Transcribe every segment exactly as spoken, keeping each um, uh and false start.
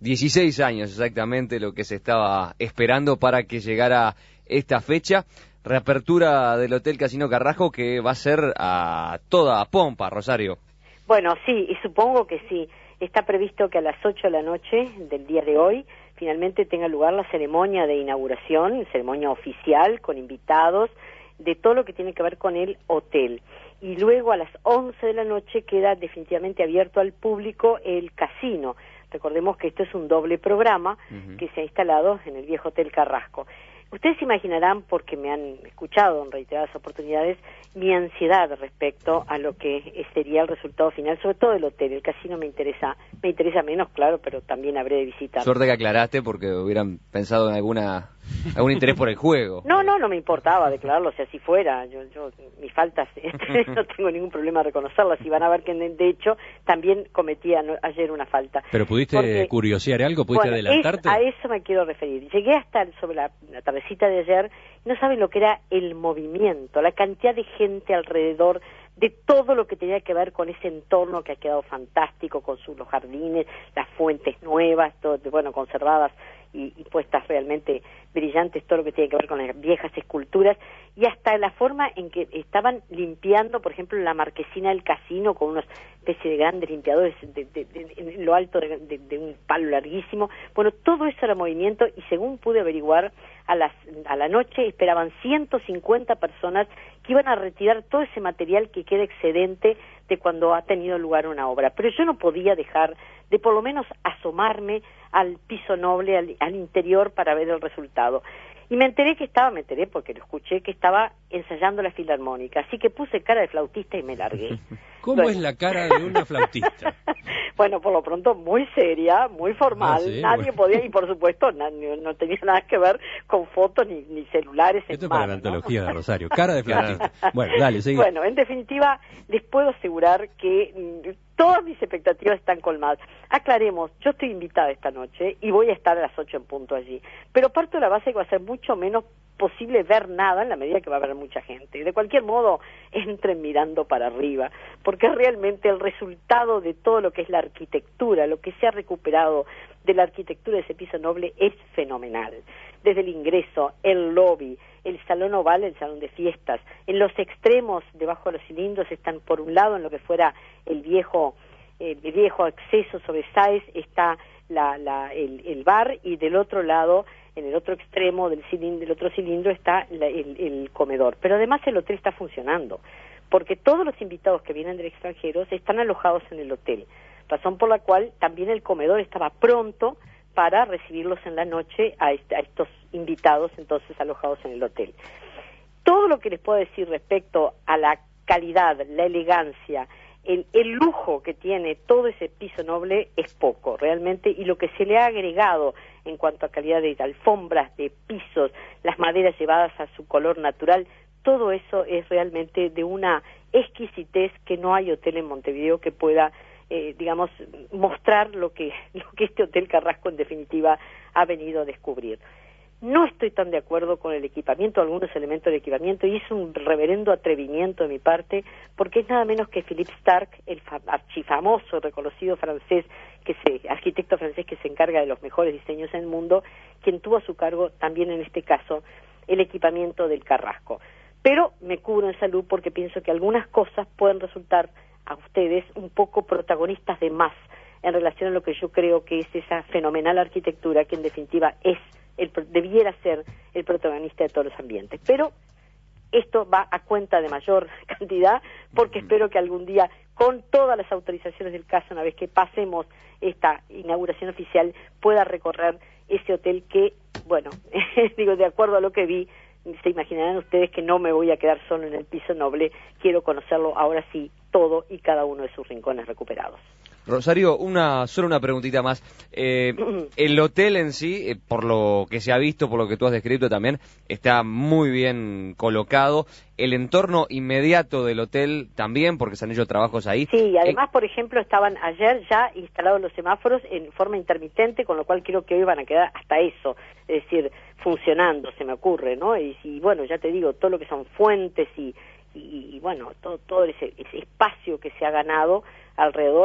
dieciséis años exactamente lo que se estaba esperando para que llegara esta fecha. Reapertura del Hotel Casino Carrasco que va a ser a toda pompa, Rosario. Bueno, sí, y supongo que sí. Está previsto que a las ocho de la noche del día de hoy finalmente tenga lugar la ceremonia de inauguración, ceremonia oficial con invitados de todo lo que tiene que ver con el hotel. Y luego a las once de la noche queda definitivamente abierto al público el casino. Recordemos que esto es un doble programa uh-huh. que se ha instalado en el viejo Hotel Carrasco. Ustedes se imaginarán, porque me han escuchado en reiteradas oportunidades, mi ansiedad respecto a lo que sería el resultado final, sobre todo el hotel. El casino me interesa me interesa menos, claro, pero también habré de visitar. Suerte que aclaraste porque hubieran pensado en alguna algún interés por el juego. No, no, no me importaba declararlo, si así fuera. Yo, yo mis faltas no tengo ningún problema de reconocerlas. Y van a ver que, de hecho, también cometí ayer una falta. ¿Pero pudiste porque, curiosear algo? ¿Pudiste bueno, adelantarte? Es, a eso me quiero referir. Llegué hasta sobre la, la tardecita de ayer, no saben lo que era el movimiento, la cantidad de gente alrededor de todo lo que tenía que ver con ese entorno que ha quedado fantástico, con sus los jardines, las fuentes nuevas, todo, bueno, conservadas y, y puestas realmente brillantes, todo lo que tiene que ver con las viejas esculturas, y hasta la forma en que estaban limpiando, por ejemplo, la marquesina del casino con una especie de grandes limpiadores de, de, de, en lo alto de, de, de un palo larguísimo. Bueno, todo eso era movimiento, y según pude averiguar, a, las, a la noche esperaban ciento cincuenta personas que iban a retirar todo ese material que queda excedente de cuando ha tenido lugar una obra. Pero yo no podía dejar de por lo menos asomarme al piso noble, al, al interior, para ver el resultado. Y me enteré que estaba, me enteré porque lo escuché, que estaba ensayando la filarmónica, así que puse cara de flautista y me largué. ¿Cómo bueno. es la cara de una flautista? Bueno, por lo pronto muy seria, muy formal, ah, ¿sí? Nadie bueno. podía, y por supuesto no, no tenía nada que ver con fotos ni, ni celulares. Esto es para la antología, ¿no? De Rosario, cara de flautista. Bueno, dale, sigue. Bueno, en definitiva, les puedo asegurar que mmm, todas mis expectativas están colmadas. Aclaremos, yo estoy invitada esta noche y voy a estar a las ocho en punto allí, pero parto de la base que va a ser mucho menos posible ver nada en la medida que va a haber mucha gente. De cualquier modo, entren mirando para arriba, porque realmente el resultado de todo lo que es la arquitectura, lo que se ha recuperado de la arquitectura de ese piso noble es fenomenal. Desde el ingreso, el lobby, el salón oval, el salón de fiestas, en los extremos, debajo de los cilindros, están por un lado en lo que fuera el viejo, el viejo acceso sobre Sáez, está la, la, el, el bar, y del otro lado, en el otro extremo del, cilindro, del otro cilindro, está la, el, el comedor. Pero además el hotel está funcionando, porque todos los invitados que vienen del extranjero están alojados en el hotel, razón por la cual también el comedor estaba pronto para recibirlos en la noche a, est a estos invitados entonces alojados en el hotel. Todo lo que les puedo decir respecto a la calidad, la elegancia, el, el lujo que tiene todo ese piso noble es poco, realmente, y lo que se le ha agregado en cuanto a calidad de alfombras, de pisos, las maderas llevadas a su color natural, todo eso es realmente de una exquisitez que no hay hotel en Montevideo que pueda, eh, digamos, mostrar lo que, lo que este Hotel Carrasco en definitiva ha venido a descubrir. No estoy tan de acuerdo con el equipamiento, algunos elementos del equipamiento, y es un reverendo atrevimiento de mi parte, porque es nada menos que Philippe Starck, el archifamoso, reconocido francés, que se, arquitecto francés que se encarga de los mejores diseños en el mundo, quien tuvo a su cargo también en este caso el equipamiento del Carrasco. Pero me cubro en salud porque pienso que algunas cosas pueden resultar a ustedes un poco protagonistas de más en relación a lo que yo creo que es esa fenomenal arquitectura que en definitiva es el, debiera ser el protagonista de todos los ambientes. Pero esto va a cuenta de mayor cantidad, porque espero que algún día, con todas las autorizaciones del caso, una vez que pasemos esta inauguración oficial, pueda recorrer ese hotel que, bueno, digo, de acuerdo a lo que vi, se imaginarán ustedes que no me voy a quedar solo en el piso noble, quiero conocerlo ahora sí, todo y cada uno de sus rincones recuperados. Rosario, una solo una preguntita más. Eh, el hotel en sí, eh, por lo que se ha visto, por lo que tú has descrito también, está muy bien colocado. El entorno inmediato del hotel también, porque se han hecho trabajos ahí. Sí, y además, eh, por ejemplo, estaban ayer ya instalados los semáforos en forma intermitente, con lo cual creo que hoy van a quedar hasta eso, es decir, funcionando, se me ocurre, ¿no? Y, y bueno, ya te digo, todo lo que son fuentes y, y, y bueno, todo, todo ese, ese espacio que se ha ganado alrededor,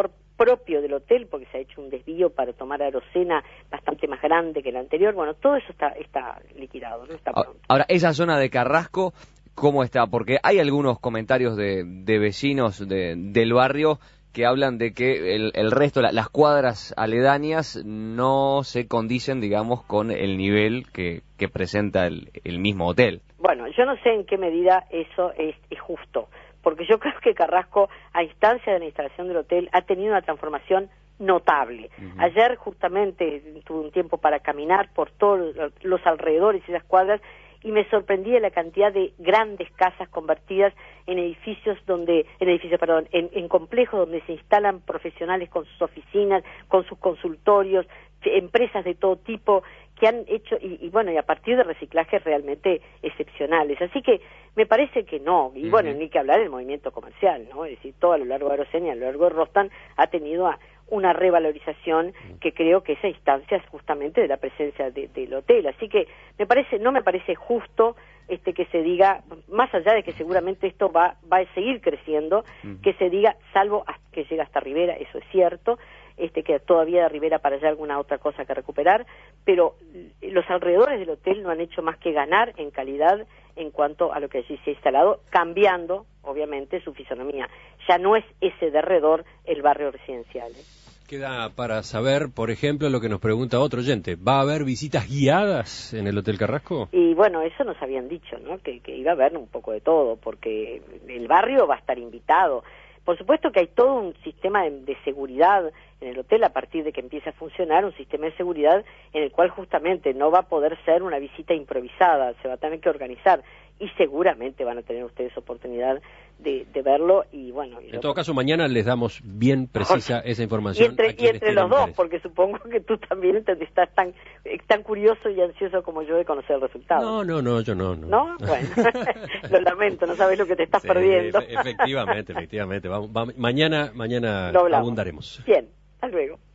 propio del hotel, porque se ha hecho un desvío para tomar Arocena bastante más grande que el anterior. Bueno, todo eso está, está liquidado, ¿no? Está pronto. Ahora, esa zona de Carrasco, ¿cómo está? Porque hay algunos comentarios de, de vecinos de, del barrio que hablan de que el, el resto, la, las cuadras aledañas no se condicen, digamos, con el nivel que, que presenta el, el mismo hotel. Bueno, yo no sé en qué medida eso es, es justo, porque yo creo que Carrasco, a instancia de la instalación del hotel, ha tenido una transformación notable. Uh-huh. Ayer justamente tuve un tiempo para caminar por todos los alrededores y las cuadras, y me sorprendía la cantidad de grandes casas convertidas en edificios donde, en edificios, perdón, en, en complejos donde se instalan profesionales con sus oficinas, con sus consultorios, empresas de todo tipo que han hecho, y, y bueno, y a partir de reciclajes realmente excepcionales. Así que me parece que no, y bueno, uh-huh. ni que hablar del movimiento comercial, ¿no? Es decir, todo a lo largo de Arocena y a lo largo de Rostan ha tenido a una revalorización que creo que esa instancia es justamente de la presencia de, del hotel. Así que me parece, no me parece justo este que se diga, más allá de que seguramente esto va, va a seguir creciendo, uh-huh. que se diga, salvo que llega hasta Rivera, eso es cierto, este que todavía de Rivera para allá alguna otra cosa que recuperar, pero los alrededores del hotel no han hecho más que ganar en calidad en cuanto a lo que allí se ha instalado, cambiando, obviamente, su fisonomía. Ya no es ese derredor el barrio residencial, ¿eh? Queda para saber, por ejemplo, lo que nos pregunta otro oyente. ¿Va a haber visitas guiadas en el Hotel Carrasco? Y bueno, eso nos habían dicho, ¿no? Que, que iba a haber un poco de todo, porque el barrio va a estar invitado. Por supuesto que hay todo un sistema de, de seguridad en el hotel a partir de que empiece a funcionar, un sistema de seguridad en el cual justamente no va a poder ser una visita improvisada, se va a tener que organizar y seguramente van a tener ustedes oportunidad de, de verlo y bueno. Y en todo caso, mañana les damos bien precisa esa información. Y entre, y entre los dos, porque supongo que tú también estás tan, tan curioso y ansioso como yo de conocer el resultado. No, no, no, yo no. ¿No? ¿No? Bueno, lo lamento, no sabes lo que te estás sí, perdiendo. Efectivamente, efectivamente. Vamos, vamos, mañana mañana abundaremos. Bien, hasta luego.